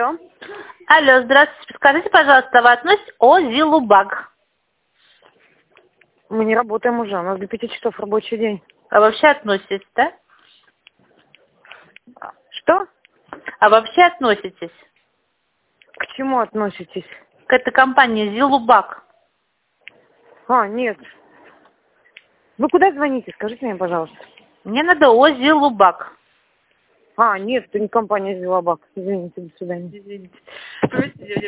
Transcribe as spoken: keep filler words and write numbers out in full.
Алло. Алло, здравствуйте. Скажите, пожалуйста, вы относитесь о Зилубаг? Мы не работаем уже, у нас до пяти часов рабочий день. А вообще относитесь, да? Что? А вообще относитесь К чему относитесь? к этой компании Зилубаг? А, нет. Вы куда звоните? Скажите мне, пожалуйста. Мне надо о Зилубаг. А, нет, это не компания «Зилобак». Извините, до свидания. Извините.